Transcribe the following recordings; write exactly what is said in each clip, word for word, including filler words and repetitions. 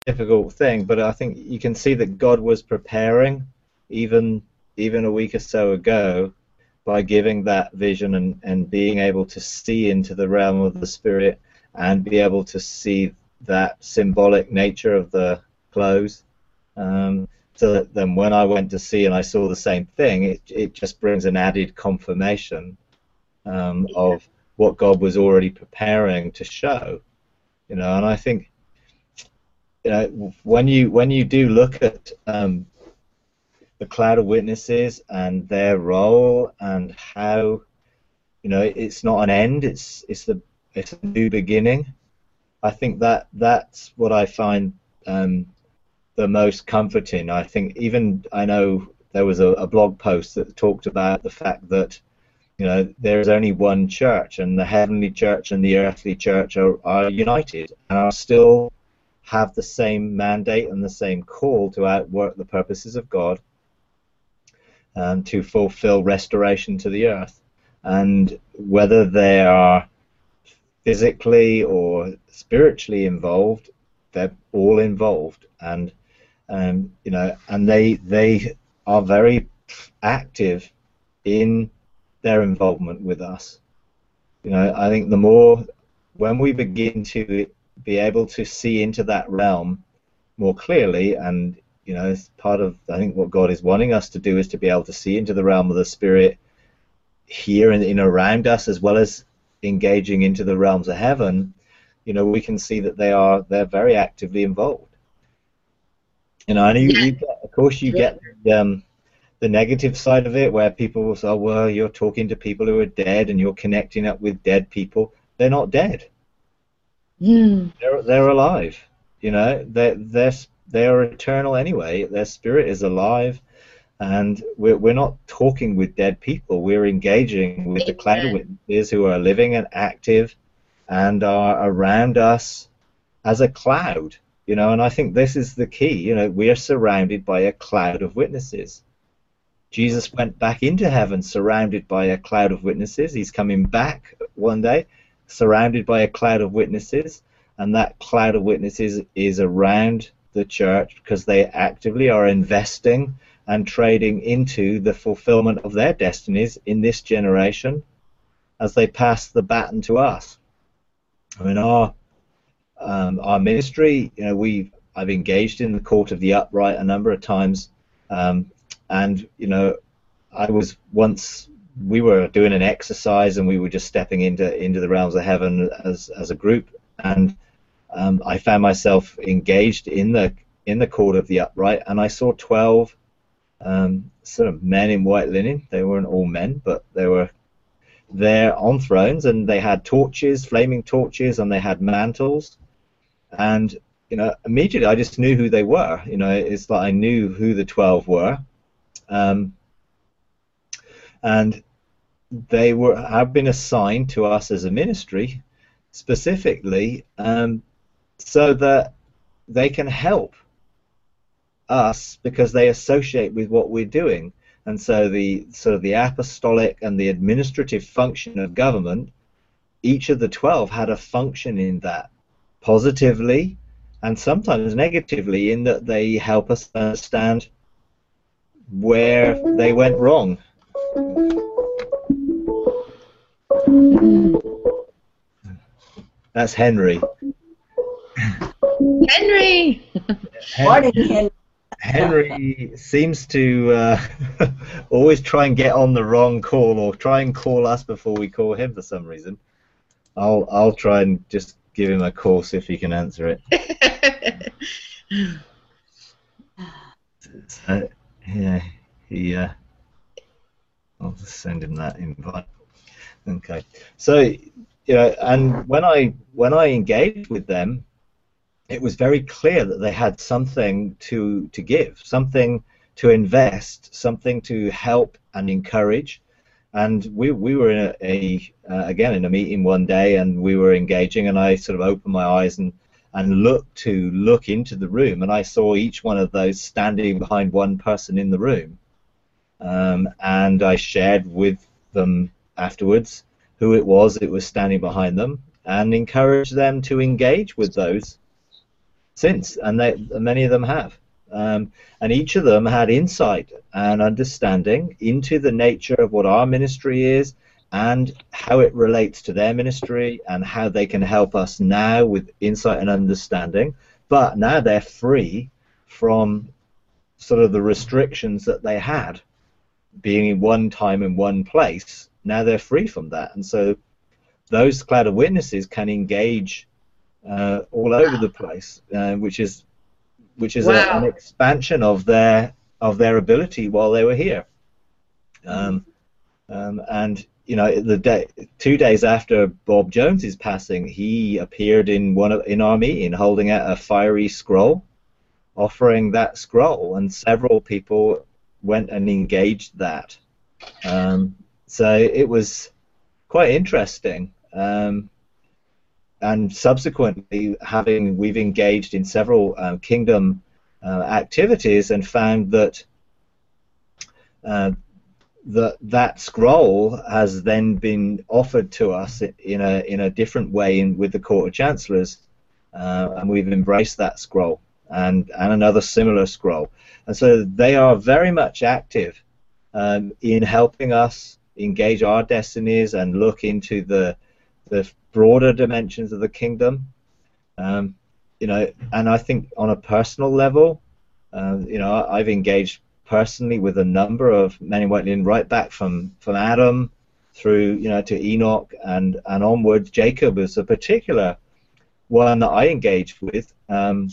difficult thing, but I think you can see that God was preparing even even a week or so ago by giving that vision and, and being able to see into the realm of the spirit and be able to see that symbolic nature of the clothes. Um, so that then when I went to see and I saw the same thing, it, it just brings an added confirmation um, of what God was already preparing to show. You know, and I think, you know, when you when you do look at um, the cloud of witnesses and their role and how, you know, it's not an end, it's it's the it's a new beginning. I think that that's what I find um, the most comforting. I think even I know there was a, a blog post that talked about the fact that, you know, there's only one church, and the heavenly church and the earthly church are, are united and are still have the same mandate and the same call to outwork the purposes of God, um, to fulfill restoration to the earth. And whether they are physically or spiritually involved, they're all involved, and um, you know, and they they are very active in their involvement with us. You know, I think the more when we begin to be able to see into that realm more clearly, and you know, it's part of I think what God is wanting us to do is to be able to see into the realm of the spirit here and in around us, as well as engaging into the realms of heaven. You know, we can see that they are they're very actively involved. You know, and you, Yeah. you get, of course, you Yeah. get the, um, the negative side of it, where people will say, oh, well, you're talking to people who are dead and you're connecting up with dead people. They're not dead. Mm. They're they're alive. You know, they're they're they're eternal anyway. Their spirit is alive, and we're we're not talking with dead people. We're engaging with the cloud of Amen. witnesses who are living and active, and are around us as a cloud. You know, and I think this is the key. You know, we are surrounded by a cloud of witnesses. Jesus went back into heaven surrounded by a cloud of witnesses. He's coming back one day surrounded by a cloud of witnesses, and that cloud of witnesses is around the church because they actively are investing and trading into the fulfillment of their destinies in this generation as they pass the baton to us. I mean, our um, our ministry, you know, we I've engaged in the court of the upright a number of times, um, and you know, I was once we were doing an exercise and we were just stepping into into the realms of heaven as as a group, and um, I found myself engaged in the in the court of the upright, and I saw twelve um, sort of men in white linen. They weren't all men, but they were there on thrones, and they had torches, flaming torches, and they had mantles, and you know, immediately I just knew who they were. You know, it's like I knew who the twelve were. Um, and they were have been assigned to us as a ministry specifically, um, so that they can help us because they associate with what we're doing. And so the sort of the apostolic and the administrative function of government, each of the twelve had a function in that, positively and sometimes negatively, in that they help us understand where they went wrong. That's Henry. Henry. Morning, Henry. Henry seems to uh, always try and get on the wrong call, or try and call us before we call him for some reason. I'll I'll try and just give him a call, see if he can answer it. So, yeah, he. Uh, I'll just send him that invite. Okay. So, you know, and when I when I engaged with them, it was very clear that they had something to to give, something to invest, something to help and encourage. And we we were in a, a uh, again in a meeting one day, and we were engaging, and I sort of opened my eyes and and looked to look into the room, and I saw each one of those standing behind one person in the room, um, and I shared with them afterwards who it was that was standing behind them, and encouraged them to engage with those since, and they, many of them have. Um, and each of them had insight and understanding into the nature of what our ministry is and how it relates to their ministry and how they can help us now with insight and understanding. But now they're free from sort of the restrictions that they had, being in one time in one place. Now they're free from that. And so those cloud of witnesses can engage uh, all over the place, uh, which is which is Wow. a, an expansion of their of their ability while they were here. Um, um, and you know, the day, two days after Bob Jones's passing, he appeared in one of, in our meeting holding out a fiery scroll, offering that scroll, and several people went and engaged that. Um, so it was quite interesting. Um, and subsequently, having we've engaged in several uh, kingdom uh, activities and found that uh, that that scroll has then been offered to us in a in a different way in, with the Court of Chancellors, uh, and we've embraced that scroll and and another similar scroll, and so they are very much active um, in helping us engage our destinies and look into the the broader dimensions of the kingdom. Um, you know, and I think on a personal level, uh, you know, I've engaged personally with a number of men in white linen, right back from from Adam through, you know, to Enoch and and onwards. Jacob is a particular one that I engaged with, um,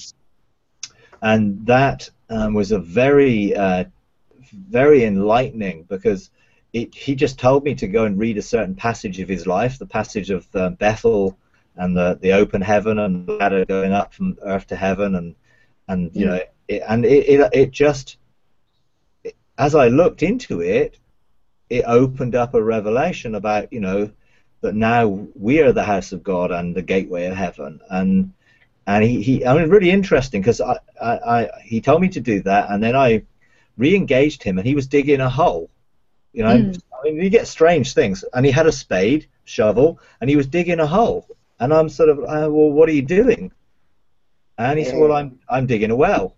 and that um, was a very uh, very enlightening, because It, he just told me to go and read a certain passage of his life, the passage of uh, Bethel and the the open heaven and the ladder going up from earth to heaven, and and you mm. know, it, and it, it it just, it, as I looked into it, it opened up a revelation about, you know, that now we are the house of God and the gateway of heaven, and and he, he I mean, really interesting, because I, I I he told me to do that, and then I re-engaged him, and he was digging a hole. You know, mm. I mean, you get strange things. And he had a spade, shovel, and he was digging a hole. And I'm sort of, uh, well, what are you doing? And he said, well, I'm I'm digging a well.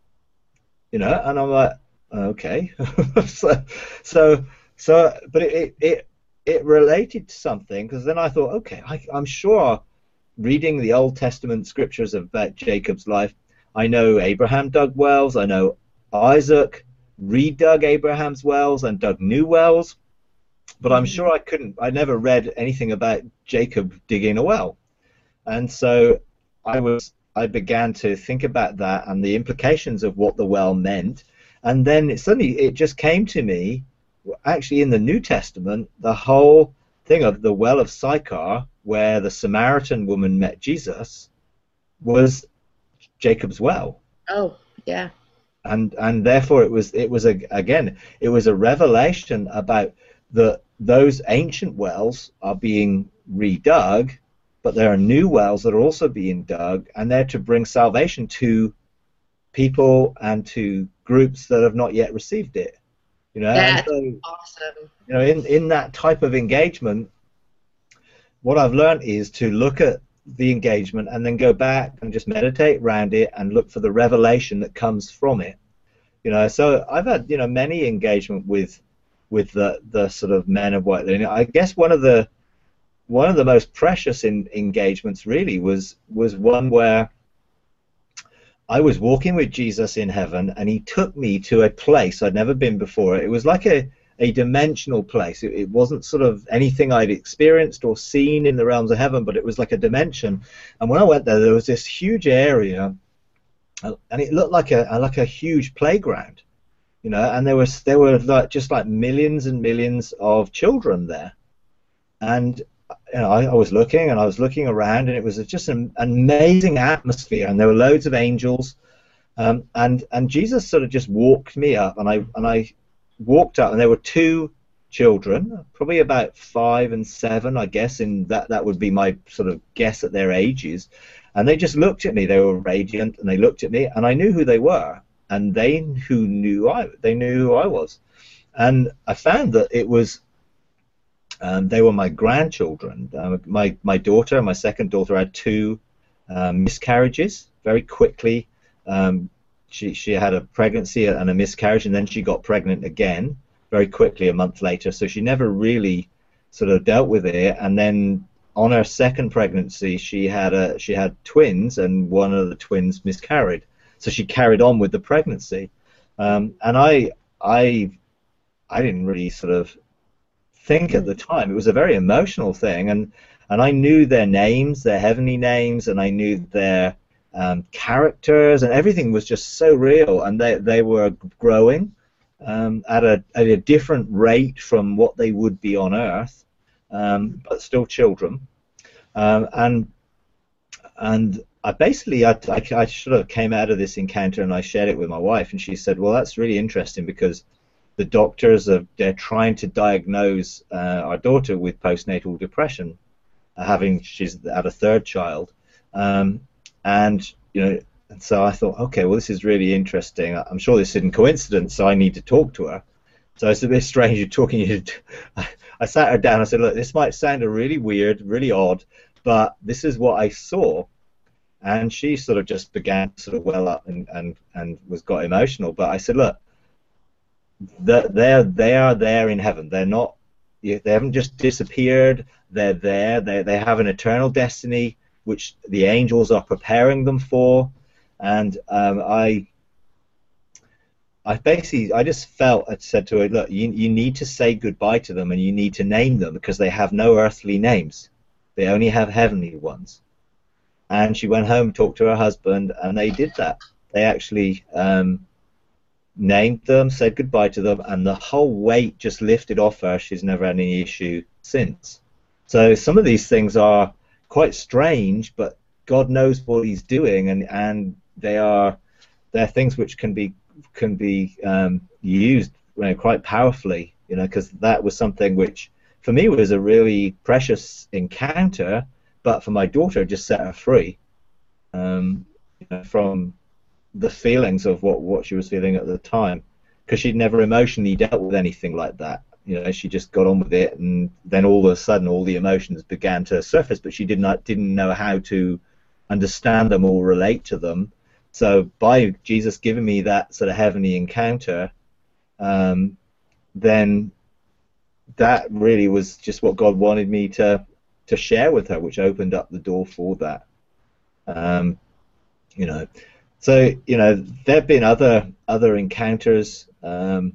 You know, and I'm like, okay. so, so, so, but it it it related to something, because then I thought, okay, I, I'm sure, reading the Old Testament scriptures about Jacob's life, I know Abraham dug wells. I know Isaac redug Abraham's wells and dug new wells, but I'm sure I couldn't, I never read anything about Jacob digging a well. And so I was, I began to think about that and the implications of what the well meant, and then it suddenly, it just came to me, actually in the New Testament, the whole thing of the well of Sychar, where the Samaritan woman met Jesus, was Jacob's well. Oh, yeah. And and therefore it was it was a again it was a revelation about the those ancient wells are being redug, but there are new wells that are also being dug, and they're to bring salvation to people and to groups that have not yet received it. You know, that's and so, awesome. You know, in in that type of engagement, what I've learned is to look at the engagement and then go back and just meditate around it and look for the revelation that comes from it. You know, so I've had, you know, many engagement with with the the sort of men of white linen. I guess one of the one of the most precious in engagements really was was one where I was walking with Jesus in heaven, and he took me to a place I'd never been before. It was like a a dimensional place. It, it wasn't sort of anything I'd experienced or seen in the realms of heaven, but it was like a dimension. And when I went there, there was this huge area, and it looked like a like a huge playground, you know. And there was there were like just like millions and millions of children there, and you know, I, I was looking and I was looking around, and it was just an, an amazing atmosphere, and there were loads of angels, um, and and Jesus sort of just walked me up, and I and I. walked up, and there were two children, probably about five and seven, I guess, in that that would be my sort of guess at their ages, and they just looked at me. They were radiant, and they looked at me, and I knew who they were, and they who knew I they knew who I was, and I found that it was um, they were my grandchildren. Uh, my my daughter, my second daughter, had two um, miscarriages, very quickly. Um, she she had a pregnancy and a miscarriage, and then she got pregnant again very quickly a month later. So she never really sort of dealt with it. And then on her second pregnancy, she had a she had twins, and one of the twins miscarried. So she carried on with the pregnancy, um, and I I I didn't really sort of think at the time. It was a very emotional thing, and and I knew their names, their heavenly names, and I knew their um, characters, and everything was just so real, and they they were growing um, at a at a different rate from what they would be on Earth, um, but still children, um, and and I basically I, I I sort of came out of this encounter and I shared it with my wife, and she said, well, that's really interesting because the doctors are they're trying to diagnose uh, our daughter with postnatal depression, uh, having she's had a third child, um, and you know, and so I thought, okay, well, this is really interesting. I'm sure this isn't coincidence, so I need to talk to her. So it's a bit strange you're talking. You, I sat her down. I said, look, this might sound a really weird, really odd, but this is what I saw. And she sort of just began to sort of well up and and and was got emotional. But I said, look, they're they are there in heaven. They're not. They haven't just disappeared. They're there. They they have an eternal destiny, which the angels are preparing them for. And um, I, I basically, I just felt, I said to her, look, you you need to say goodbye to them, and you need to name them because they have no earthly names. They only have heavenly ones. And she went home, talked to her husband, and they did that. They actually um, named them, said goodbye to them, and the whole weight just lifted off her. She's never had any issue since. So some of these things are quite strange, but God knows what He's doing, and and they are they're things which can be can be um, used, you know, quite powerfully, you know, because that was something which for me was a really precious encounter. But for my daughter, it just set her free um, you know, from the feelings of what, what she was feeling at the time, because she'd never emotionally dealt with anything like that. You know, she just got on with it, and then all of a sudden, all the emotions began to surface, but she did not didn't know how to understand them or relate to them. So by Jesus giving me that sort of heavenly encounter, um, then that really was just what God wanted me to. to share with her, which opened up the door for that. Um, you know, so you know there have been other other encounters um,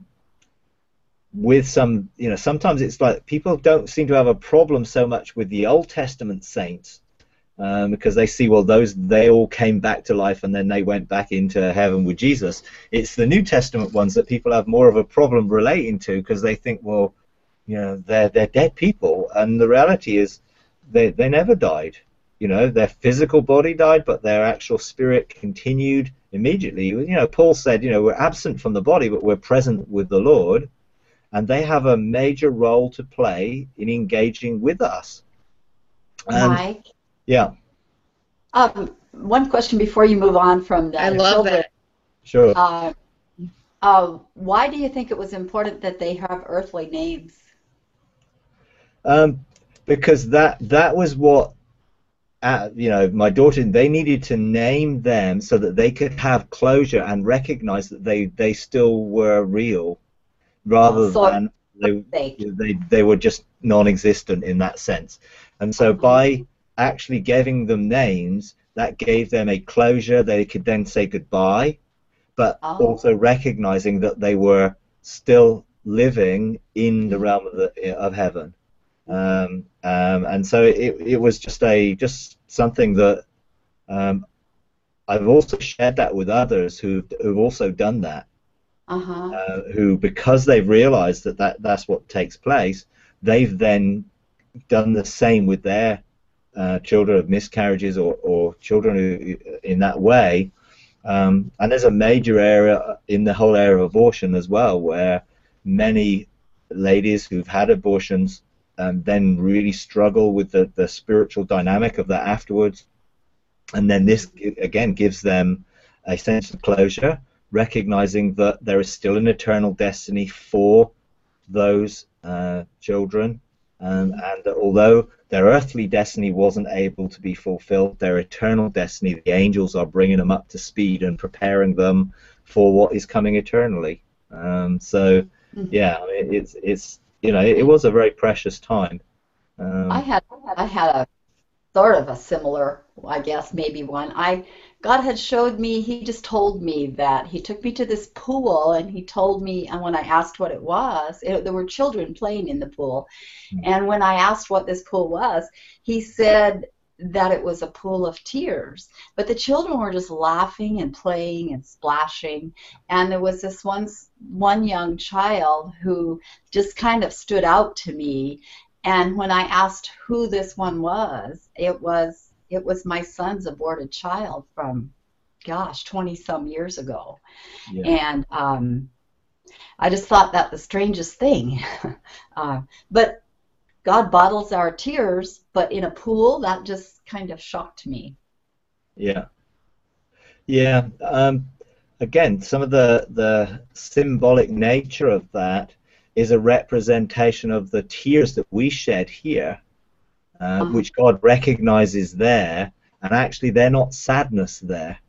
with some. You know, sometimes it's like people don't seem to have a problem so much with the Old Testament saints um, because they see, well, those they all came back to life and then they went back into heaven with Jesus. It's the New Testament ones that people have more of a problem relating to because they think, well, you know, they're they're dead people, and the reality is. They, they never died, you know, their physical body died, but their actual spirit continued immediately. You know, Paul said, you know, we're absent from the body, but we're present with the Lord, and they have a major role to play in engaging with us. And, Mike? Yeah. Um, one question before you move on from the I love children. that. Sure. Uh, uh, why do you think it was important that they have earthly names? Um, because that that was what uh, you know, my daughter, they needed to name them so that they could have closure and recognize that they they still were real, rather So than they, they they they were just non-existent in that sense. And so by actually giving them names, that gave them a closure. They could then say goodbye, but Oh. also recognizing that they were still living in the realm of the of heaven. Um, um, and so it, it was just a just something that um, I've also shared that with others who who've also done that, Uh-huh. uh, who because they've realized that, that that's what takes place, they've then done the same with their uh, children of miscarriages or, or children who, in that way. Um, and there's a major area in the whole area of abortion as well, where many ladies who've had abortions Um, then really struggle with the, the spiritual dynamic of that afterwards. And then this, again, gives them a sense of closure, recognizing that there is still an eternal destiny for those uh, children, Um, and that although their earthly destiny wasn't able to be fulfilled, their eternal destiny, the angels are bringing them up to speed and preparing them for what is coming eternally. Um, so, Mhm. yeah, I mean, it's it's you know it, it was a very precious time. I Um, had I had a sort of a similar, I guess, maybe one. I God had showed me, he just told me that he took me to this pool and he told me, and when I asked what it was, it, there were children playing in the pool. And when I asked what this pool was, he said that it was a pool of tears. But the children were just laughing and playing and splashing. And there was this one, one young child who just kind of stood out to me. And when I asked who this one was, it was it was my son's aborted child from, gosh, twenty some years ago. yeah, And um, I just thought that the strangest thing. uh, but God bottles our tears, but in a pool, that just kind of shocked me. yeah, yeah. Um, again, some of the the symbolic nature of that is a representation of the tears that we shed here, uh, Uh, which God recognizes there, and actually they're not sadness there.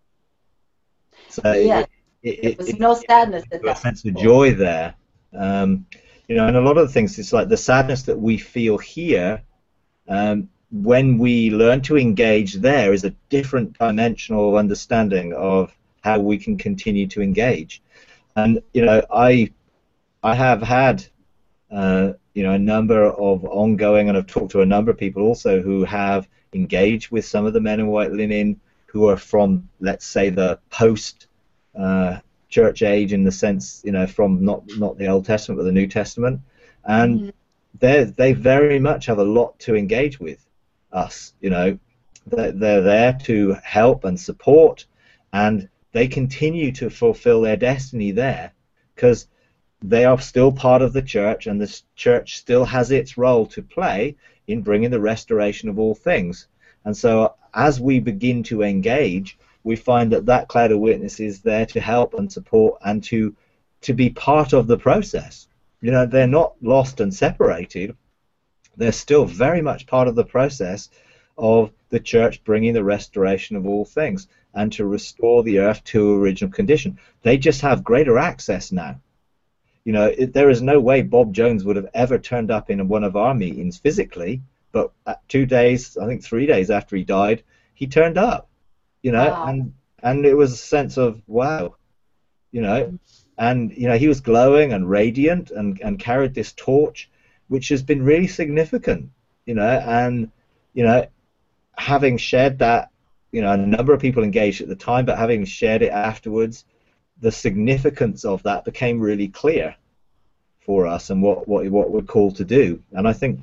So yeah, it, it, there it, was it no sadness at a that sense of pool. joy there. Um, you know, and a lot of the things, it's like the sadness that we feel here, um, when we learn to engage there, is a different dimensional understanding of how we can continue to engage. And you know, I I have had uh, you know a number of ongoing, and I've talked to a number of people also who have engaged with some of the men in white linen who are from, let's say, the post uh, church age, in the sense, you know, from not not the Old Testament but the New Testament, and Mhm. they they very much have a lot to engage with us. You know, they're, they're there to help and support, and they continue to fulfill their destiny there because they are still part of the church, and the church still has its role to play in bringing the restoration of all things. And so, as we begin to engage, we find that that cloud of witness is there to help and support and to to be part of the process. You know, they're not lost and separated. They're still very much part of the process of the church bringing the restoration of all things and to restore the earth to original condition. They just have greater access now. You know, it, there is no way Bob Jones would have ever turned up in one of our meetings physically, but at two days, I think three days after he died, he turned up. You know, Wow. and and it was a sense of wow, you know, and you know he was glowing and radiant and and carried this torch, which has been really significant. You know, and you know, having shared that, you know, a number of people engaged at the time, but having shared it afterwards, the significance of that became really clear for us and what what what we're called to do. And I think,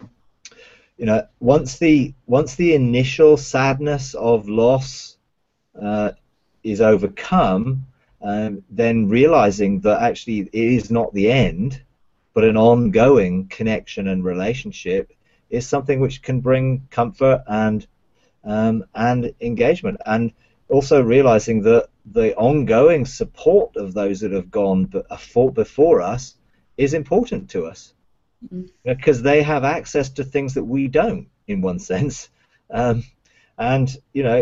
you know, once the once the initial sadness of loss uh, is overcome, um, then realizing that actually it is not the end, but an ongoing connection and relationship is something which can bring comfort and um, and engagement, and also realizing that the ongoing support of those that have gone before us is important to us Mhm. because they have access to things that we don't, in one sense. Um, and you know,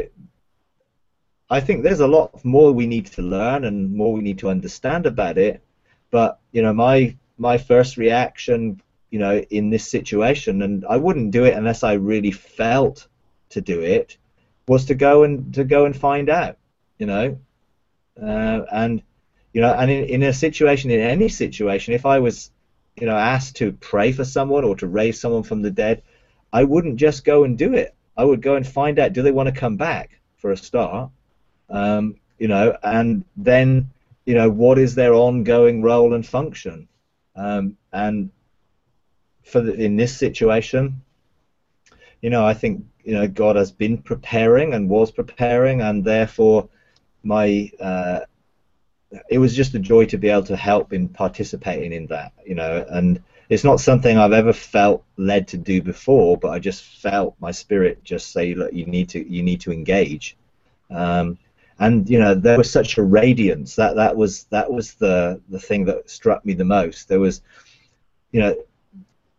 I think there's a lot more we need to learn and more we need to understand about it. But you know, my my first reaction, you know, in this situation, and I wouldn't do it unless I really felt to do it, was to go and to go and find out, you know, uh, and you know, and in, in a situation, in any situation, if I was, you know, asked to pray for someone or to raise someone from the dead, I wouldn't just go and do it. I would go and find out, do they want to come back for a start, um, you know, and then, you know, what is their ongoing role and function, um, and for the, in this situation, you know, I think, you know, God has been preparing and was preparing, and therefore my uh, it was just a joy to be able to help in participating in that, you know, and it's not something I've ever felt led to do before, but I just felt my spirit just say, look, you need to you need to engage, um, and you know, there was such a radiance that that was that was the the thing that struck me the most. There was, you know,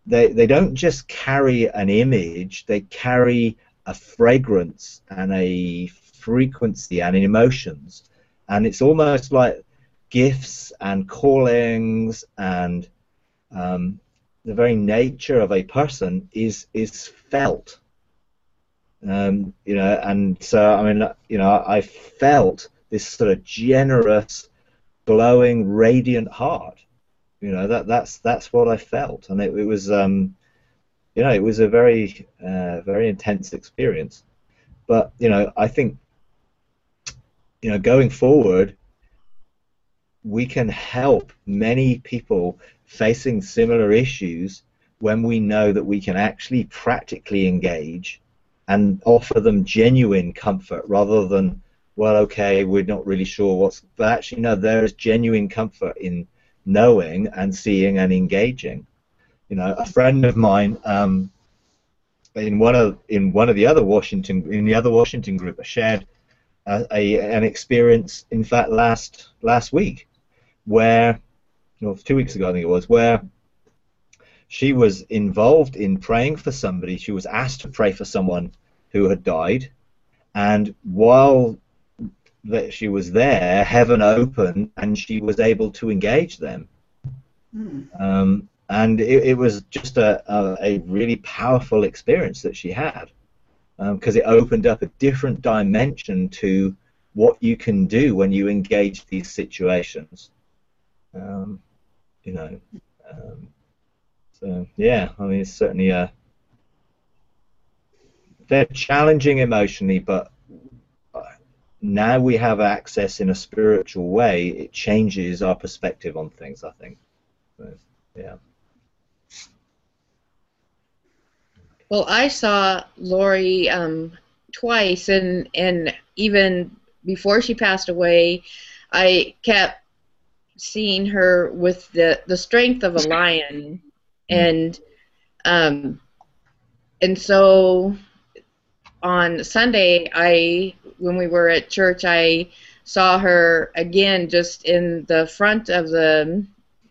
they they don't just carry an image; they carry a fragrance and a frequency and emotions, and it's almost like gifts and callings, and um, the very nature of a person is is felt. Um, you know, and so I mean, you know, I felt this sort of generous, glowing, radiant heart. You know, that that's that's what I felt, and it, it was, um, you know, it was a very, uh, very intense experience. But you know, I think, you know, going forward, we can help many people facing similar issues when we know that we can actually practically engage and offer them genuine comfort rather than, well, okay, we're not really sure what's, but actually, no, there is genuine comfort in knowing and seeing and engaging. You know, a friend of mine, um, in one of in one of the other Washington in the other Washington group, shared a, a an experience, in fact, last last week, where, well, two weeks ago I think it was, where she was involved in praying for somebody. She was asked to pray for someone who had died, and while that she was there, heaven opened, and she was able to engage them. Mm. Um, and it, it was just a, a, a really powerful experience that she had, because um, it opened up a different dimension to what you can do when you engage these situations. Um, you know, um, so yeah, I mean, it's certainly a they're challenging emotionally, but now we have access in a spiritual way. It changes our perspective on things, I think. So, yeah. Well, I saw Lori um, twice, and and even before she passed away, I kept seeing her with the the strength of a lion, and um, and so on Sunday, I when we were at church, I saw her again, just in the front of the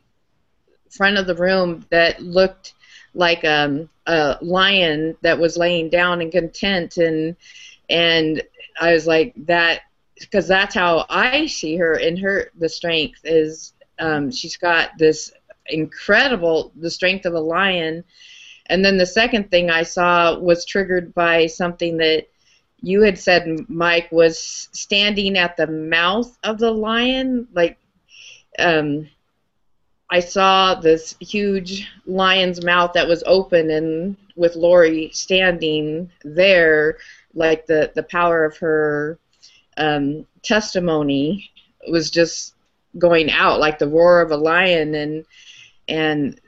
front of the room, that looked like um, a lion that was laying down in content, and and I was like, that, because that's how I see her. In her, the strength is um, she's got this incredible, the strength of a lion. And then the second thing I saw was triggered by something that you had said, Mike, was standing at the mouth of the lion. Like, um, I saw this huge lion's mouth that was open, and with Lori standing there, like the, the power of her um, testimony was just going out like the roar of a lion, and and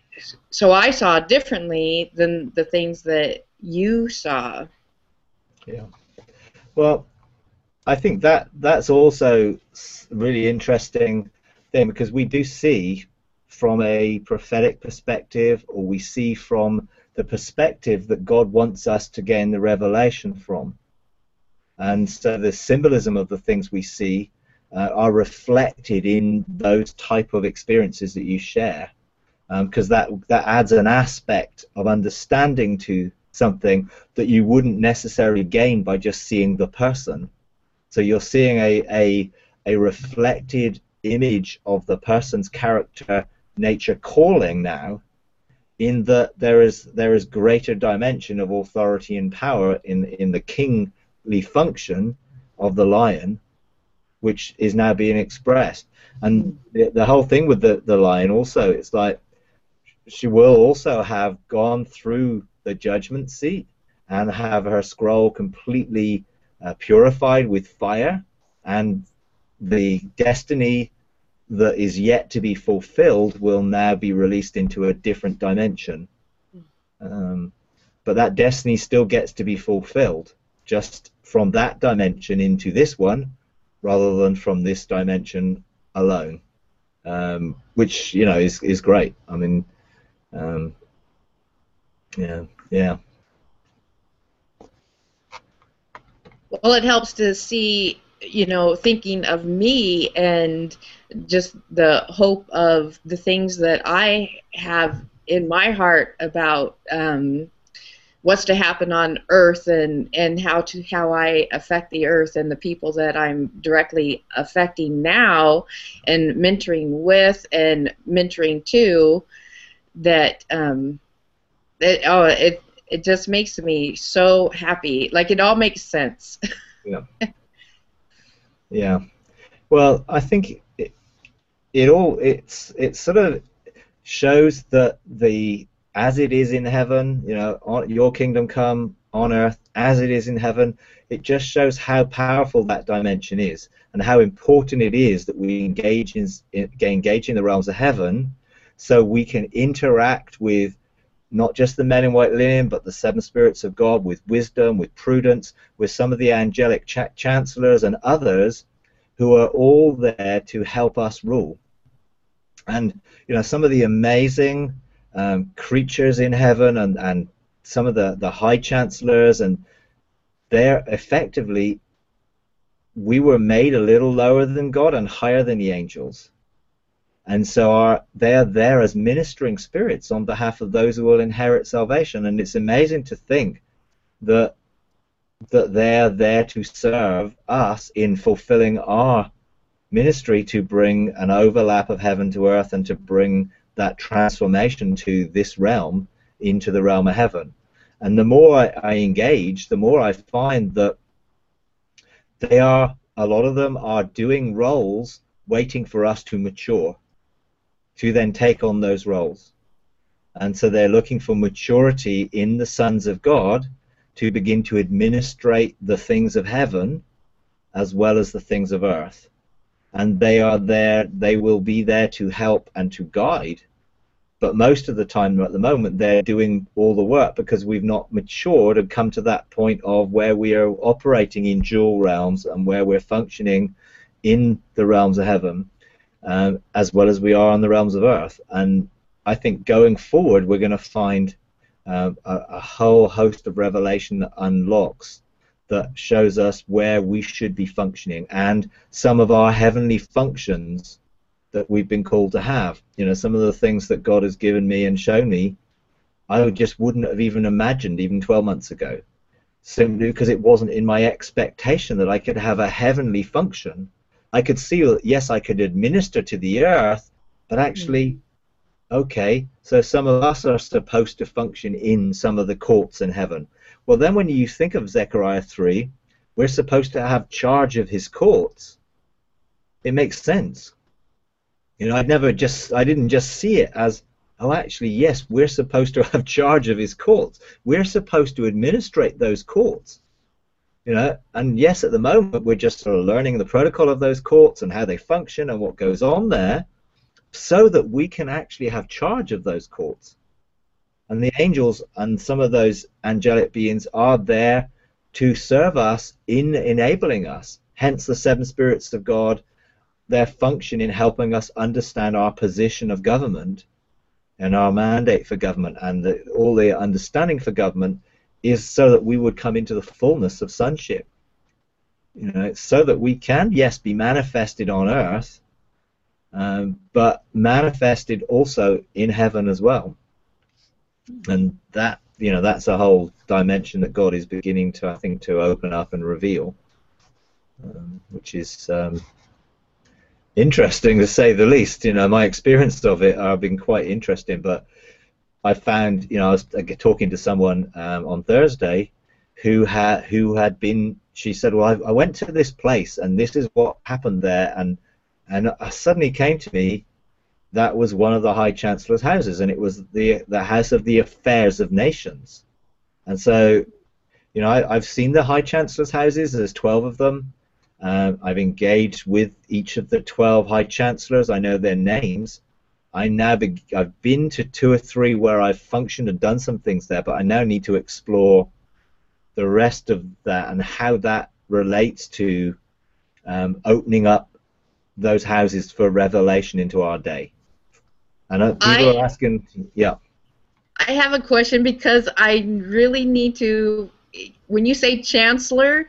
so I saw differently than the things that you saw. Yeah. Well, I think that that's also a really interesting thing, because we do see from a prophetic perspective, or we see from the perspective that God wants us to gain the revelation from. And so the symbolism of the things we see uh, are reflected in those type of experiences that you share. Because um, that that adds an aspect of understanding to something that you wouldn't necessarily gain by just seeing the person. So you're seeing a a, a reflected image of the person's character, nature, calling now, in that there is there is greater dimension of authority and power in in the kingly function of the lion, which is now being expressed. And the, the whole thing with the the lion also, it's like, she will also have gone through the judgment seat and have her scroll completely uh, purified with fire, and the destiny that is yet to be fulfilled will now be released into a different dimension. Um, but that destiny still gets to be fulfilled, just from that dimension into this one, rather than from this dimension alone, um, which, you know, is, is great. I mean, Um, yeah, yeah. Well, it helps to see, you know, thinking of me and just the hope of the things that I have in my heart about um, what's to happen on Earth and and how to how I affect the Earth and the people that I'm directly affecting now, and mentoring with and mentoring to. That um, it oh it it just makes me so happy. Like it all makes sense. Yeah. Yeah. Well, I think it, it all it's it sort of shows that the as it is in heaven, you know, on, your kingdom come on earth as it is in heaven. It just shows how powerful that dimension is and how important it is that we engage in, in engage in the realms of heaven, so we can interact with not just the men in white linen, but the seven spirits of God, with wisdom, with prudence, with some of the angelic ch chancellors and others who are all there to help us rule. And you know, some of the amazing um, creatures in heaven, and, and some of the, the high chancellors, and they're effectively, we were made a little lower than God and higher than the angels. And so our, they're there as ministering spirits on behalf of those who will inherit salvation. And it's amazing to think that that they're there to serve us in fulfilling our ministry, to bring an overlap of heaven to earth and to bring that transformation to this realm into the realm of heaven. And the more I, I engage, the more I find that they are, a lot of them are doing roles waiting for us to mature, to then take on those roles. And so they're looking for maturity in the sons of God to begin to administrate the things of heaven as well as the things of earth. And they are there, they will be there to help and to guide. But most of the time at the moment they're doing all the work, because we've not matured and come to that point of where we are operating in dual realms and where we're functioning in the realms of heaven. Um, as well as we are on the realms of earth. And I think going forward we're going to find uh, a, a whole host of revelation that unlocks, that shows us where we should be functioning and some of our heavenly functions that we've been called to have. You know, some of the things that God has given me and shown me, I just wouldn't have even imagined even twelve months ago, simply because it wasn't in my expectation that I could have a heavenly function. I could see that, yes, I could administer to the earth, but actually, okay, so some of us are supposed to function in some of the courts in heaven. Well, then when you think of Zechariah three, we're supposed to have charge of his courts. It makes sense. You know, I'd never just, I didn't just see it as, oh, actually, yes, we're supposed to have charge of his courts. We're supposed to administrate those courts. You know, and yes, at the moment we're just sort of learning the protocol of those courts and how they function and what goes on there, so that we can actually have charge of those courts. And the angels and some of those angelic beings are there to serve us in enabling us. Hence the seven spirits of God, their function in helping us understand our position of government and our mandate for government, and the, all the understanding for government is so that we would come into the fullness of sonship. You know, it's so that we can, yes, be manifested on earth, um, but manifested also in heaven as well. And that, you know, that's a whole dimension that God is beginning to, I think, to open up and reveal, um, which is um, interesting to say the least. You know, my experience of it have been quite interesting, but I found, you know, I was talking to someone um, on Thursday who had who had been. She said, "Well, I, I went to this place, and this is what happened there," and and it suddenly came to me that was one of the High Chancellor's houses, and it was the the House of the Affairs of Nations. And so, you know, I, I've seen the High Chancellor's houses. There's twelve of them. Um, I've engaged with each of the twelve High Chancellors. I know their names. I now be, I've been to two or three where I've functioned and done some things there, but I now need to explore the rest of that and how that relates to um, opening up those houses for revelation into our day. And uh, people I, are asking, yeah. I have a question, because I really need to, when you say chancellor,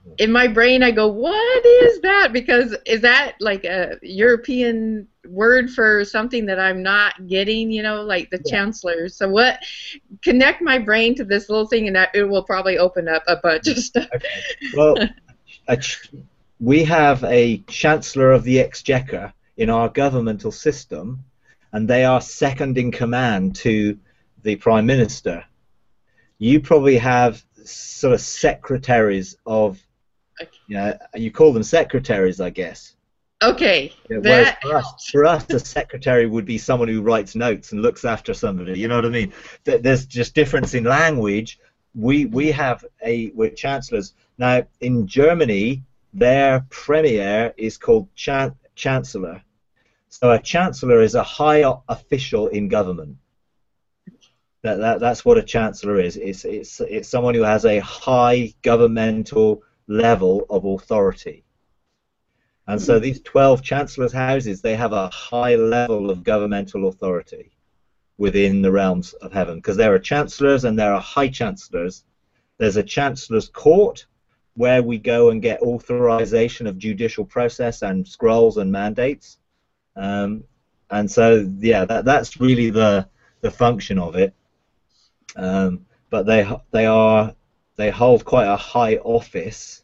in my brain I go, what is that? Because is that like a European word for something that I'm not getting, you know, like the Yeah. chancellor? So what, connect my brain to this little thing and that, it will probably open up a bunch of stuff. Okay. Well, a ch we have a Chancellor of the Exchequer in our governmental system, and they are second in command to the Prime Minister. You probably have sort of secretaries of, you know, you call them secretaries, I guess. Okay, Yeah, whereas that for us, for us, a secretary would be someone who writes notes and looks after somebody. You know what I mean? Th- There's just difference in language. We we have a we're chancellors now in Germany. Their premier is called chan chancellor. So a chancellor is a high o- official in government. That, that that's what a chancellor is. It's it's it's someone who has a high governmental level of authority. And so these twelve chancellors' houses, they have a high level of governmental authority within the realms of heaven, because there are chancellors and there are high chancellors. There's a chancellor's court where we go and get authorization of judicial process and scrolls and mandates. Um, and so, yeah, that, that's really the the function of it. Um, but they they are they hold quite a high office.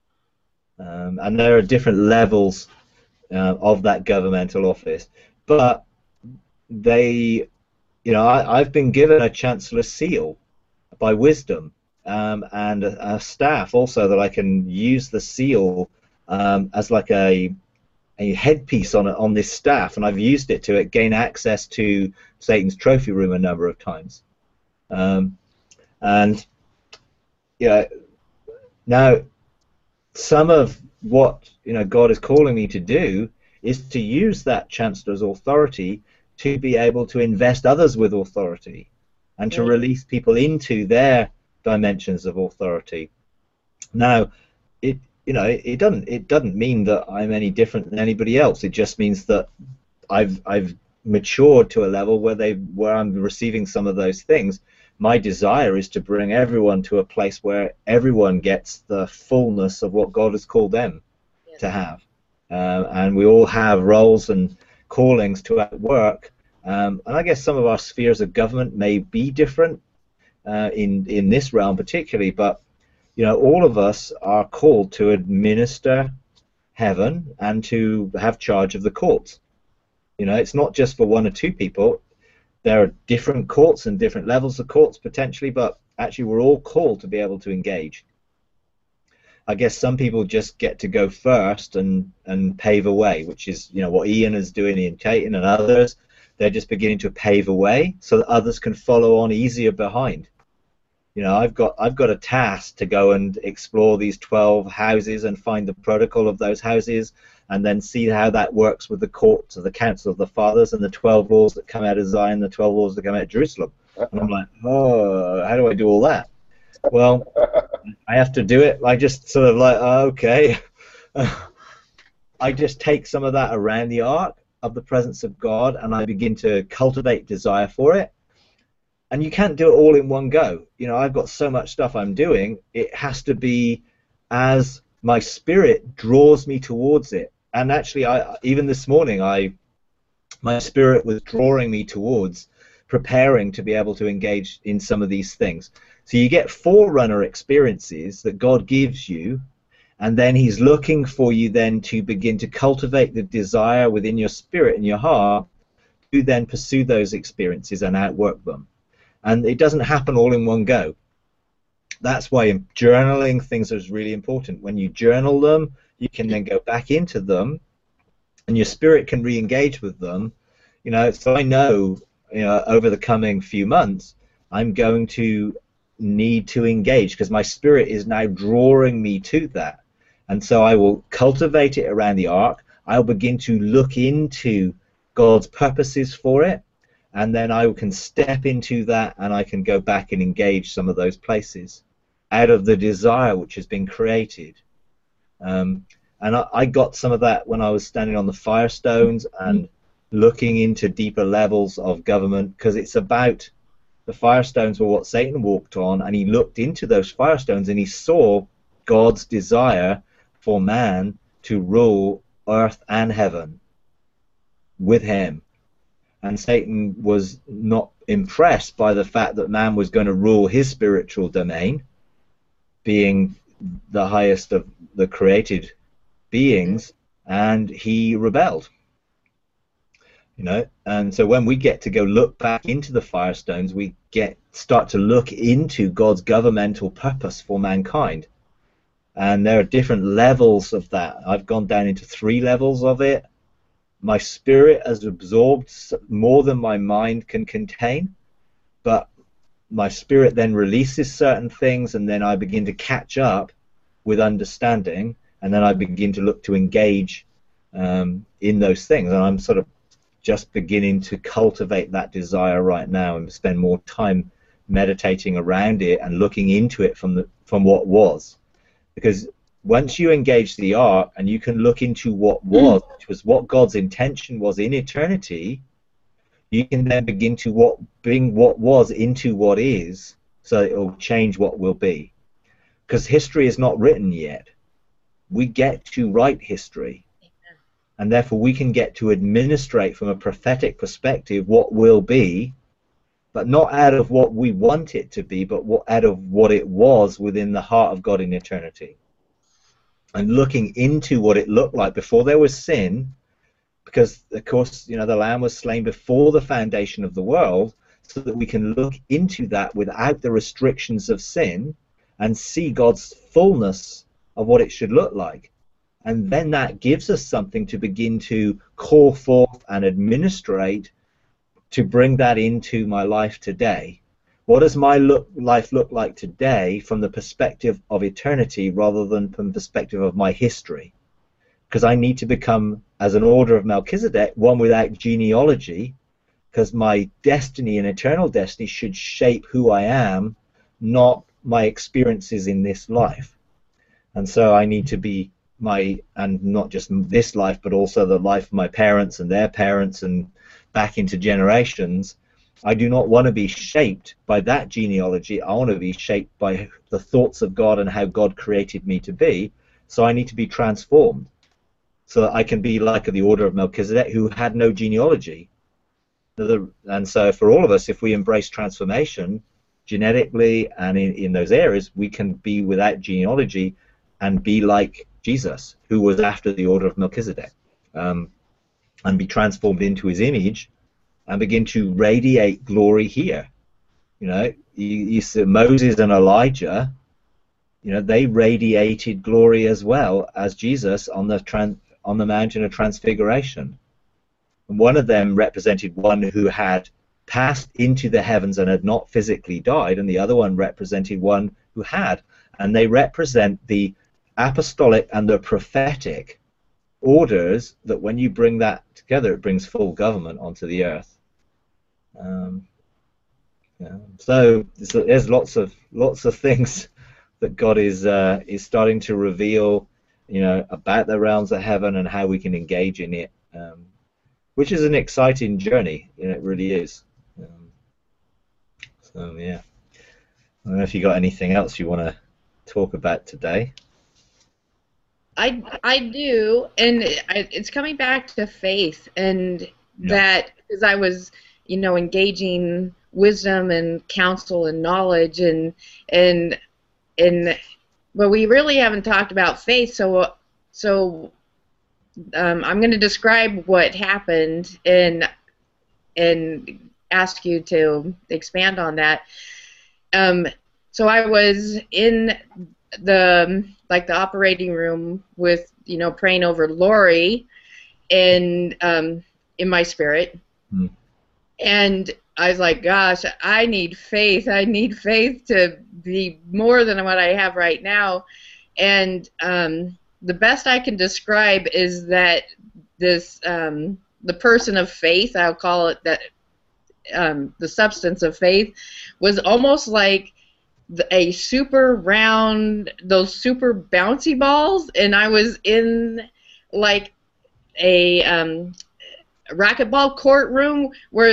Um, and there are different levels uh, of that governmental office, but they, you know, I, I've been given a chancellor's seal by wisdom, um, and a, a staff also that I can use the seal um, as like a a headpiece on on this staff, and I've used it to gain access to Satan's trophy room a number of times, um, and yeah, now. Some of what you know God is calling me to do is to use that chancellor's authority to be able to invest others with authority and to Right. release people into their dimensions of authority. Now, it you know it, it doesn't it doesn't mean that I'm any different than anybody else. It just means that I've I've matured to a level where they where I'm receiving some of those things. My desire is to bring everyone to a place where everyone gets the fullness of what God has called them Yes. to have. Uh, and we all have roles and callings to work. Um, and I guess some of our spheres of government may be different uh, in, in this realm particularly, but you know, all of us are called to administer heaven and to have charge of the courts. You know, it's not just for one or two people. There are different courts and different levels of courts potentially, but actually we're all called to be able to engage. I guess some people just get to go first and, and pave a way, which is you know what Ian is doing, Ian Caton and others. They're just beginning to pave a way so that others can follow on easier behind. You know, I've got I've got a task to go and explore these twelve houses and find the protocol of those houses, and then see how that works with the courts of the Council of the Fathers and the twelve laws that come out of Zion, the twelve laws that come out of Jerusalem. And I'm like, oh, how do I do all that? Well, I have to do it. I just sort of like, oh, okay. I just take some of that around the ark of the presence of God, and I begin to cultivate desire for it. And you can't do it all in one go. You know, I've got so much stuff I'm doing. It has to be as my spirit draws me towards it. And actually, I even this morning, I my spirit was drawing me towards preparing to be able to engage in some of these things. So you get forerunner experiences that God gives you, and then He's looking for you then to begin to cultivate the desire within your spirit and your heart to then pursue those experiences and outwork them. And it doesn't happen all in one go. That's why journaling things is really important. When you journal them, you can then go back into them, and your spirit can re-engage with them. You know, so I know, you know, over the coming few months, I'm going to need to engage because my spirit is now drawing me to that. And so I will cultivate it around the ark. I'll begin to look into God's purposes for it, and then I can step into that, and I can go back and engage some of those places out of the desire which has been created. Um, and I, I got some of that when I was standing on the Firestones and looking into deeper levels of government, because it's about, the Firestones were what Satan walked on, and he looked into those Firestones and he saw God's desire for man to rule earth and heaven with him. And Satan was not impressed by the fact that man was going to rule his spiritual domain, being the highest of the created beings, and he rebelled. You know, and so when we get to go look back into the Firestones, we get start to look into God's governmental purpose for mankind. And there are different levels of that. I've gone down into three levels of it. My spirit has absorbed more than my mind can contain, but my spirit then releases certain things, and then I begin to catch up with understanding, and then I begin to look to engage um, in those things. And I'm sort of just beginning to cultivate that desire right now and spend more time meditating around it and looking into it from the from what was. Because once you engage the art and you can look into what was, which was what God's intention was in eternity, you can then begin to what bring what was into what is, so it will change what will be. Because history is not written yet. We get to write history. And therefore we can get to administrate from a prophetic perspective what will be, but not out of what we want it to be, but what, out of what it was within the heart of God in eternity. And looking into what it looked like before there was sin, because of course, you know, the Lamb was slain before the foundation of the world, so that we can look into that without the restrictions of sin and see God's fullness of what it should look like. And then that gives us something to begin to call forth and administrate to bring that into my life today. What does my look, life look like today from the perspective of eternity rather than from the perspective of my history? Because I need to become, as an order of Melchizedek, one without genealogy, because my destiny and eternal destiny should shape who I am, not my experiences in this life. And so I need to be my, and not just this life, but also the life of my parents and their parents and back into generations. I do not want to be shaped by that genealogy. I want to be shaped by the thoughts of God and how God created me to be. So I need to be transformed so that I can be like the order of Melchizedek, who had no genealogy. And so for all of us, if we embrace transformation genetically and in, in those areas, we can be without genealogy and be like Jesus, who was after the order of Melchizedek, um, and be transformed into his image and begin to radiate glory here. You know, you, you see Moses and Elijah, you know, they radiated glory as well as Jesus on the tran on the mountain of transfiguration. And one of them represented one who had passed into the heavens and had not physically died, and the other one represented one who had. And they represent the apostolic and the prophetic orders that when you bring that together, it brings full government onto the earth. Um, yeah. So there's lots of lots of things that God is uh, is starting to reveal, you know, about the realms of heaven and how we can engage in it, um, which is an exciting journey. You know, it really is. Um, so yeah, I don't know if you got anything else you want to talk about today. I, I do, and I, it's coming back to faith, and Yeah. that because I was, you know, engaging wisdom and counsel and knowledge, and and and but we really haven't talked about faith. So so um, I'm going to describe what happened and and ask you to expand on that. Um, so I was in the like the operating room with, you know, praying over Lori and um, in my spirit, Hmm. and I was like, gosh, I need faith. I need faith to be more than what I have right now. And um, the best I can describe is that this um, the person of faith, I'll call it that, um, the substance of faith, was almost like a super round, those super bouncy balls, and I was in like a um, racquetball courtroom where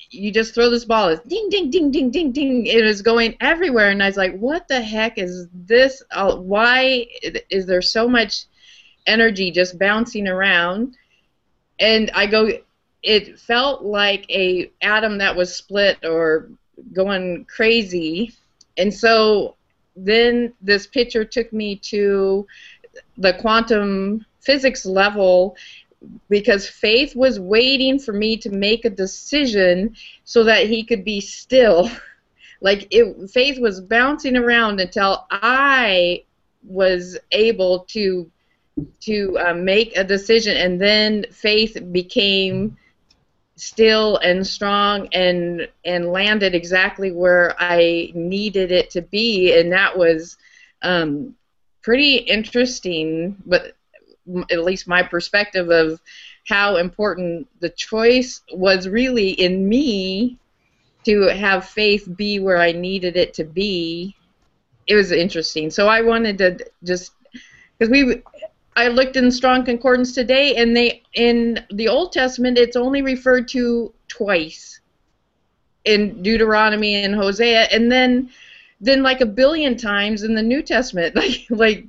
you just throw this ball, it's ding, ding, ding, ding, ding, ding. It is going everywhere, and I was like, what the heck is this? Uh, why is there so much energy just bouncing around? And I go, it felt like a atom that was split or going crazy. And so then this picture took me to the quantum physics level, because Faith was waiting for me to make a decision so that he could be still. Like, it, Faith was bouncing around until I was able to to uh, make a decision, and then Faith became still and strong and and landed exactly where I needed it to be, and that was um, pretty interesting. But at least my perspective of how important the choice was really in me to have Faith be where I needed it to be. It was interesting. So I wanted to just, because we, I looked in Strong Concordance today, and they, in the Old Testament, it's only referred to twice, in Deuteronomy and Hosea, and then, then like a billion times in the New Testament. Like, like.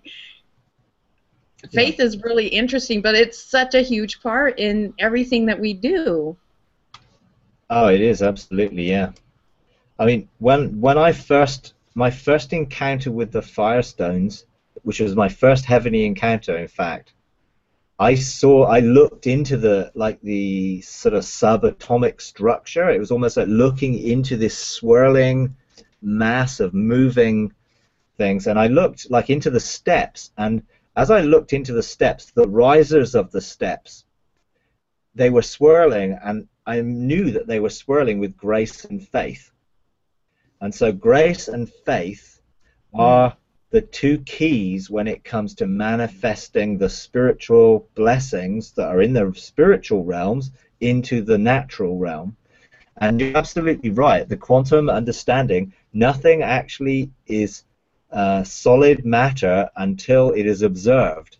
Faith is really interesting, but it's such a huge part in everything that we do. Oh, it is, absolutely, yeah. I mean, when when I first, my first encounter with the Firestones, which was my first heavenly encounter, in fact, I saw, I looked into the, like the sort of subatomic structure. It was almost like looking into this swirling mass of moving things, and I looked like into the steps, and as I looked into the steps, the risers of the steps, they were swirling, and I knew that they were swirling with grace and faith. And so grace and faith are the two keys when it comes to manifesting the spiritual blessings that are in the spiritual realms into the natural realm. And you're absolutely right. The quantum understanding, nothing actually is Uh, solid matter until it is observed.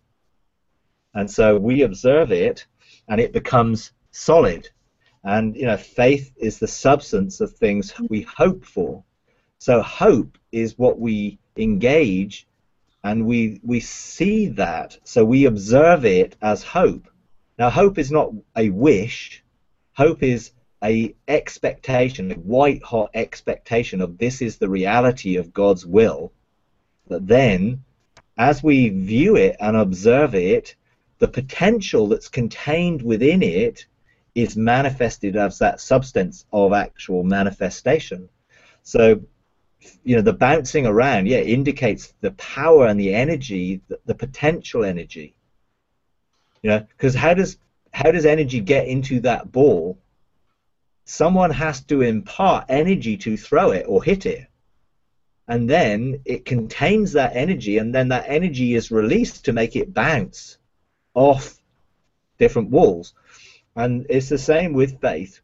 And so we observe it, and it becomes solid. And, you know, faith is the substance of things we hope for. So hope is what we engage, and we, we see that. So we observe it as hope. Now, hope is not a wish. Hope is a expectation, a white-hot expectation of this is the reality of God's will. But then, as we view it and observe it, the potential that's contained within it is manifested as that substance of actual manifestation. So, you know, the bouncing around, yeah, indicates the power and the energy, the, the potential energy. You know, because how does how does energy get into that ball? Someone has to impart energy to throw it or hit it. And then it contains that energy, and then that energy is released to make it bounce off different walls. And it's the same with faith.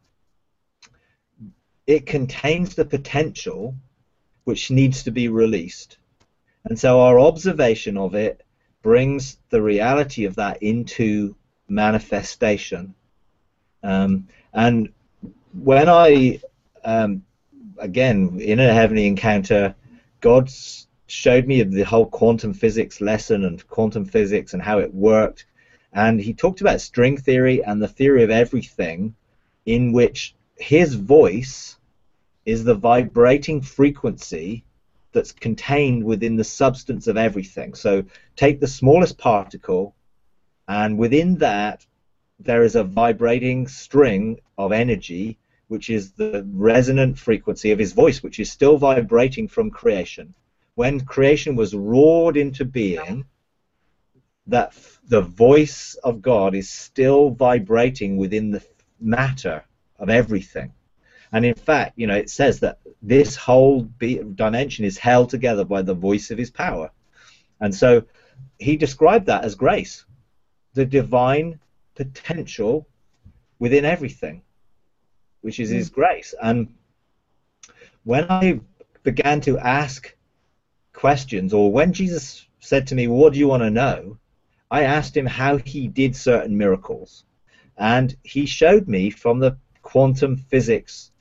It contains the potential which needs to be released. And so our observation of it brings the reality of that into manifestation. Um, and when I, um, again, in a heavenly encounter, God showed me the whole quantum physics lesson and quantum physics and how it worked. And he talked about string theory and the theory of everything, in which his voice is the vibrating frequency that's contained within the substance of everything. So take the smallest particle, and within that there is a vibrating string of energy, which is the resonant frequency of his voice, which is still vibrating from creation. When creation was roared into being, that the voice of God is still vibrating within the matter of everything. And in fact, you know, it says that this whole be dimension is held together by the voice of his power. And so he described that as grace, the divine potential within everything, which is his grace. And when I began to ask questions, or when Jesus said to me, what do you want to know? I asked him how he did certain miracles. And he showed me from the quantum physics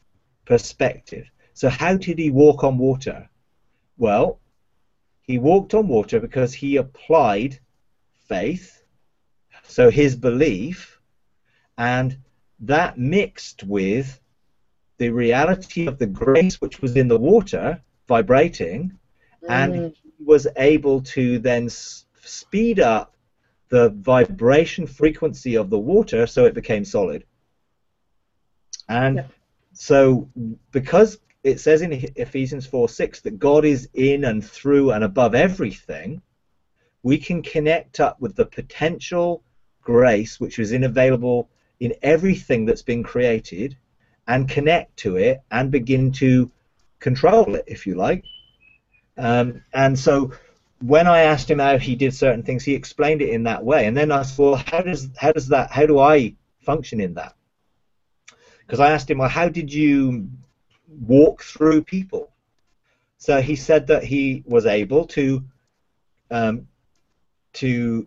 perspective. So how did he walk on water? Well, he walked on water because he applied faith, so his belief, and that mixed with the reality of the grace which was in the water vibrating, mm. and he was able to then s speed up the vibration frequency of the water so it became solid. And yeah. So because it says in Ephesians four six that God is in and through and above everything, we can connect up with the potential grace which was in available in everything that's been created, and connect to it and begin to control it, if you like. Um, and so when I asked him how he did certain things, he explained it in that way. And then I said, well, how does how does that how do I function in that? Because I asked him, well, how did you walk through people? So he said that he was able to um, to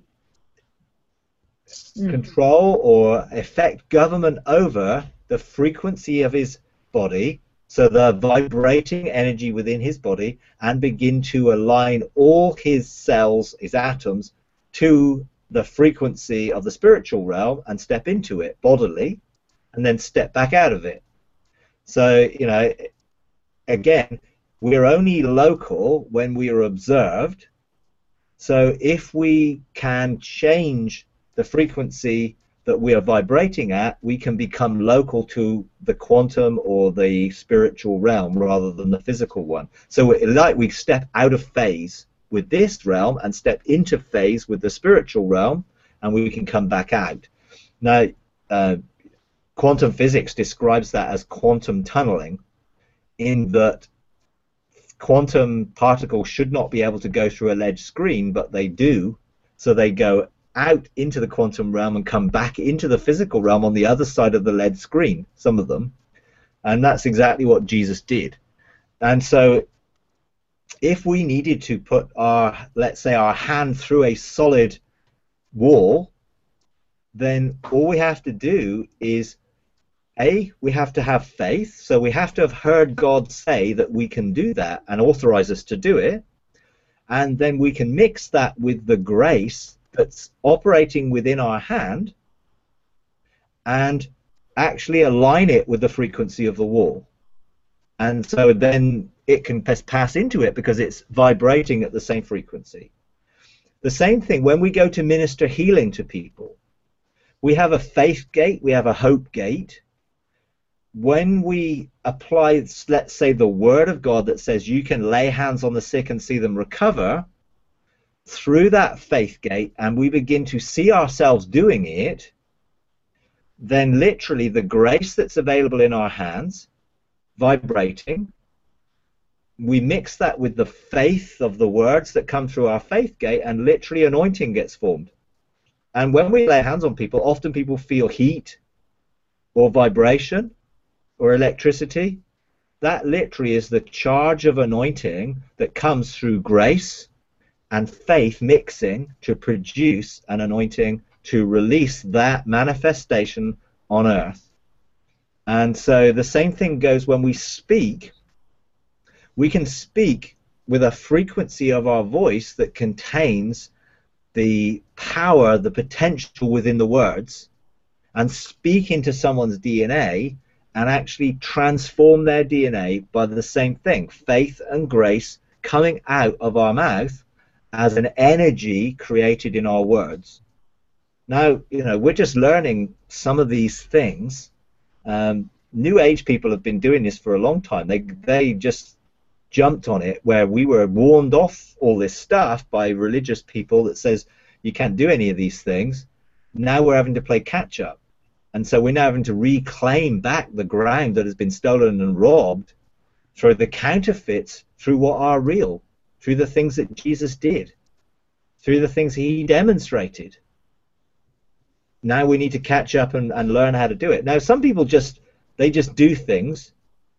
mm. control or effect government over the frequency of his body, so the vibrating energy within his body, and begin to align all his cells, his atoms, to the frequency of the spiritual realm and step into it bodily, and then step back out of it. So, you know, again, we're only local when we are observed. So if we can change the frequency that we are vibrating at, we can become local to the quantum or the spiritual realm rather than the physical one. So it's like we step out of phase with this realm and step into phase with the spiritual realm, and we can come back out. Now, uh, quantum physics describes that as quantum tunneling, in that quantum particles should not be able to go through a lead screen, but they do. So they go out into the quantum realm and come back into the physical realm on the other side of the lead screen, some of them. And that's exactly what Jesus did. And so if we needed to put our, let's say, our hand through a solid wall, then all we have to do is, A, we have to have faith, so we have to have heard God say that we can do that and authorize us to do it, and then we can mix that with the grace that's operating within our hand and actually align it with the frequency of the wall. And so then it can pass into it because it's vibrating at the same frequency. The same thing when we go to minister healing to people. We have a faith gate, we have a hope gate. When we apply, let's say, the word of God that says you can lay hands on the sick and see them recover, through that faith gate, and we begin to see ourselves doing it, then literally the grace that's available in our hands, vibrating, we mix that with the faith of the words that come through our faith gate, and literally anointing gets formed. And when we lay hands on people, often people feel heat or vibration or electricity. That literally is the charge of anointing that comes through grace and faith mixing to produce an anointing to release that manifestation on earth. And so the same thing goes when we speak. We can speak with a frequency of our voice that contains the power, the potential within the words, and speak into someone's D N A and actually transform their D N A by the same thing, faith and grace coming out of our mouth as an energy created in our words. Now, you know, we're just learning some of these things. Um, New Age people have been doing this for a long time. They, they just jumped on it where we were warned off all this stuff by religious people that says you can't do any of these things. Now we're having to play catch up. And so we're now having to reclaim back the ground that has been stolen and robbed through the counterfeits, through what are real, through the things that Jesus did, through the things he demonstrated. Now we need to catch up and, and learn how to do it. Now some people just, they just do things.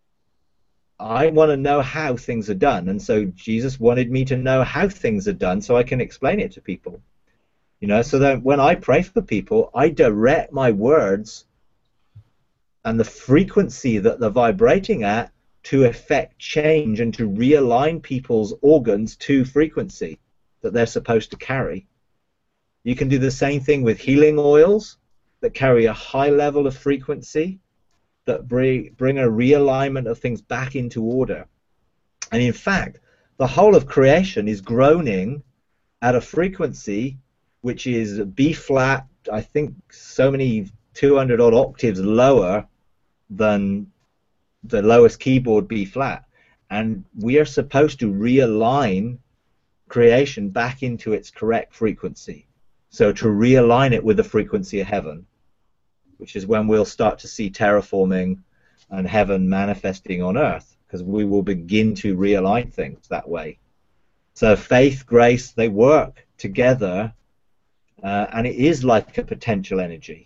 I want to know how things are done, and so Jesus wanted me to know how things are done so I can explain it to people. You know, so that when I pray for people, I direct my words and the frequency that they're vibrating at to effect change and to realign people's organs to frequency that they're supposed to carry. You can do the same thing with healing oils that carry a high level of frequency that bring, bring a realignment of things back into order. And in fact, the whole of creation is groaning at a frequency which is B flat, I think so many two hundred odd octaves lower than the lowest keyboard B flat. And we are supposed to realign creation back into its correct frequency. So to realign it with the frequency of heaven, which is when we'll start to see terraforming and heaven manifesting on earth, because we will begin to realign things that way. So faith, grace, they work together, uh, and it is like a potential energy.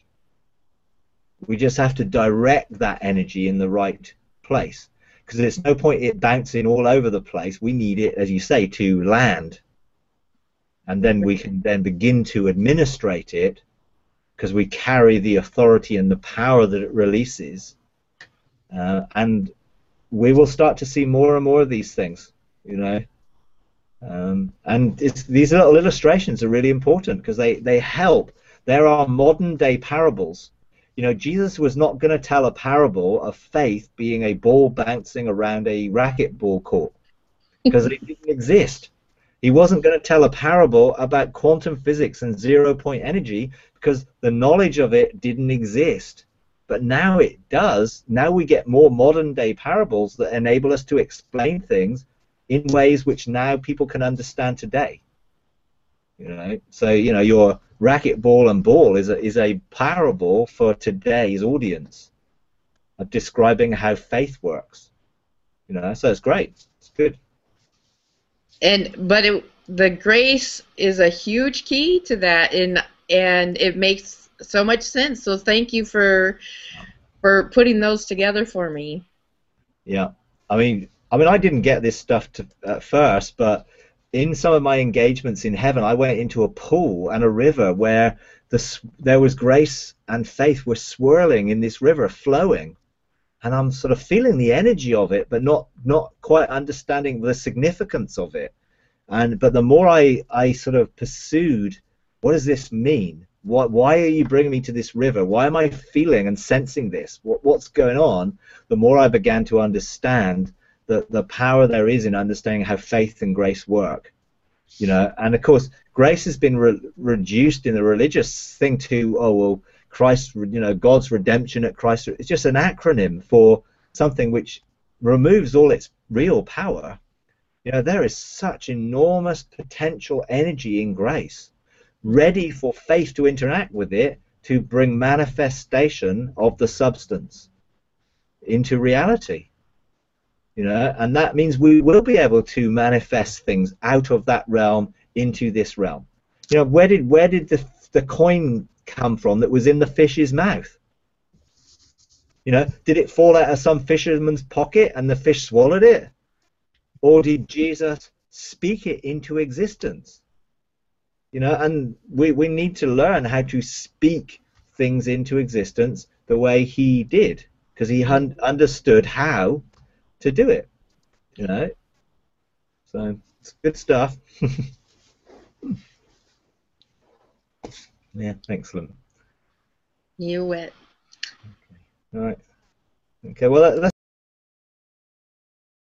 We just have to direct that energy in the right place, because there's no point it bouncing all over the place. We need it, as you say, to land, and then we can then begin to administrate it, because we carry the authority and the power that it releases, uh, and we will start to see more and more of these things, you know. Um, and it's, these little illustrations are really important because they, they help. There are modern day parables. You know, Jesus was not going to tell a parable of faith being a ball bouncing around a racquetball court, because it didn't exist. He wasn't going to tell a parable about quantum physics and zero point energy, because the knowledge of it didn't exist. But now it does. Now we get more modern day parables that enable us to explain things in ways which now people can understand today. You know, so you know your racquetball and ball is a, is a parable for today's audience of describing how faith works. You know, so it's great. It's good. And but it, the grace is a huge key to that, and and it makes so much sense. So thank you for for putting those together for me. Yeah, I mean, I mean, I didn't get this stuff to, at first, but in some of my engagements in heaven, I went into a pool and a river where the, there was grace and faith were swirling in this river, flowing, and I'm sort of feeling the energy of it, but not not quite understanding the significance of it. And but the more I I sort of pursued, what does this mean? What, why are you bringing me to this river? Why am I feeling and sensing this? What, what's going on? The more I began to understand the, the power there is in understanding how faith and grace work. You know, and of course, grace has been re reduced in the religious thing to, oh, well, Christ, you know, God's redemption at Christ. It's just an acronym for something which removes all its real power. You know, there is such enormous potential energy in grace, ready for faith to interact with it to bring manifestation of the substance into reality. You know, and that means we will be able to manifest things out of that realm into this realm. You know, where did where did the the coin come from that was in the fish's mouth? You know, did it fall out of some fisherman's pocket and the fish swallowed it? Or did Jesus speak it into existence? You know, and we, we need to learn how to speak things into existence the way he did, because he un understood how to do it, you know. So it's good stuff. Yeah, excellent. You wet. Okay. All right. Okay, well, let's